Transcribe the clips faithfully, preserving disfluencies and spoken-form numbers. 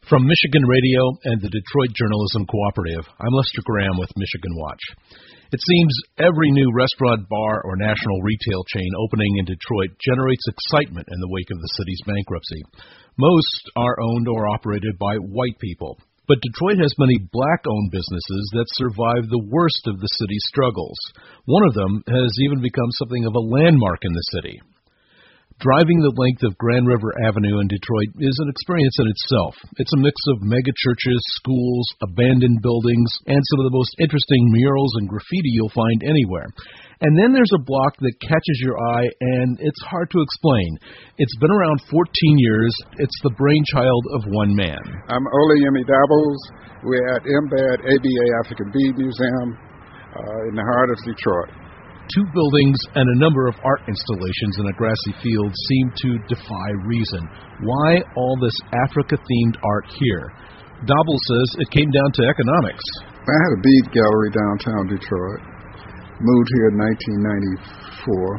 From Michigan Radio and the Detroit Journalism Cooperative, I'm Lester Graham with Michigan Watch. It seems every new restaurant, bar, or national retail chain opening in Detroit generates excitement in the wake of the city's bankruptcy. Most are owned or operated by white people, but Detroit has many black-owned businesses that survive the worst of the city's struggles. One of them has even become something of a landmark in the city. Driving the length of Grand River Avenue in Detroit is an experience in itself. It's a mix of megachurches, schools, abandoned buildings, and some of the most interesting murals and graffiti you'll find anywhere. And then there's a block that catches your eye, and it's hard to explain. It's been around fourteen years. It's the brainchild of one man. I'm Olayemi Dabbles. We're at MBAD A B A African Bead Museum uh, in the heart of Detroit. Two buildings and a number of art installations in a grassy field seem to defy reason. Why all this Africa-themed art here? Dobble says it came down to economics. I had a bead gallery downtown Detroit. Moved here in nineteen ninety-four.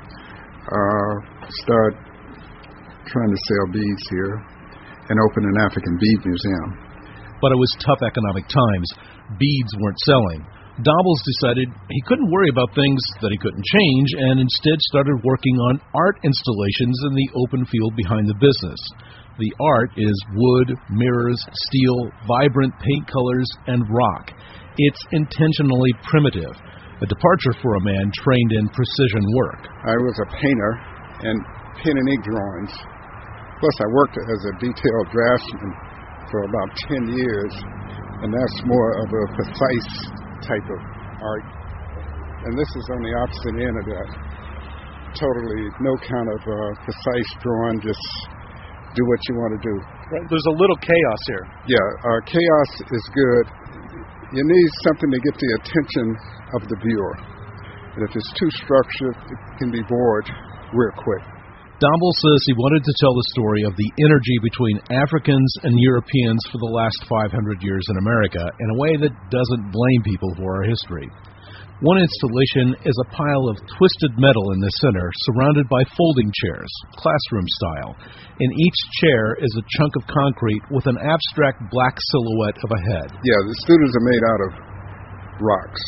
Uh, started trying to sell beads here and opened an African bead museum. But it was tough economic times. Beads weren't selling. Dobbles decided he couldn't worry about things that he couldn't change and instead started working on art installations in the open field behind the business. The art is wood, mirrors, steel, vibrant paint colors, and rock. It's intentionally primitive, a departure for a man trained in precision work. I was a painter and pen and ink drawings. Plus I worked as a detailed draftsman for about ten years, and that's more of a precise type of art, and this is on the opposite end of that. Totally no kind of uh, precise drawing, just do what you want to do. Right. There's a little chaos here. Yeah, uh, chaos is good. You need something to get the attention of the viewer, and if it's too structured, it can be bored real quick. Dobble says he wanted to tell the story of the energy between Africans and Europeans for the last five hundred years in America in a way that doesn't blame people for our history. One installation is a pile of twisted metal in the center, surrounded by folding chairs, classroom style. In each chair is a chunk of concrete with an abstract black silhouette of a head. Yeah, the students are made out of rocks.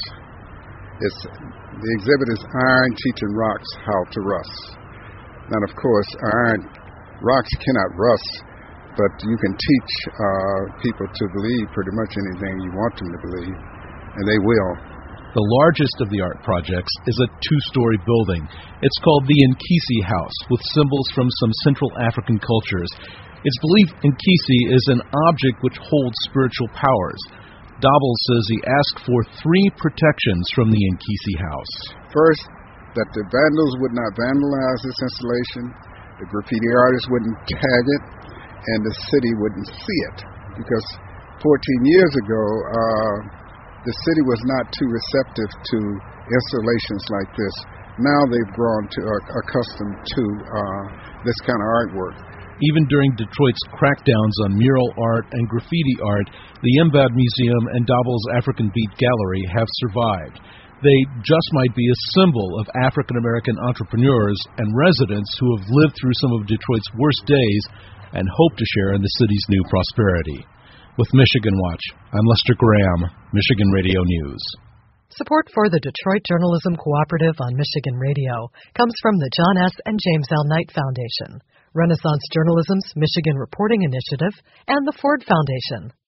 It's, the exhibit is Iron Teaching Rocks How to Rust. Now, of course, iron rocks cannot rust, but you can teach uh, people to believe pretty much anything you want them to believe, and they will. The largest of the art projects is a two-story building. It's called the Nkisi House, with symbols from some Central African cultures. It's believed Nkisi is an object which holds spiritual powers. Dobble says he asked for three protections from the Nkisi House. First, that the vandals would not vandalize this installation, the graffiti artists wouldn't tag it, and the city wouldn't see it. Because fourteen years ago, uh, the city was not too receptive to installations like this. Now they've grown to uh, accustomed to uh, this kind of artwork. Even during Detroit's crackdowns on mural art and graffiti art, the MBAD Museum and Dobble's African Bead Gallery have survived. They just might be a symbol of African-American entrepreneurs and residents who have lived through some of Detroit's worst days and hope to share in the city's new prosperity. With Michigan Watch, I'm Lester Graham, Michigan Radio News. Support for the Detroit Journalism Cooperative on Michigan Radio comes from the John S. and James L. Knight Foundation, Renaissance Journalism's Michigan Reporting Initiative, and the Ford Foundation.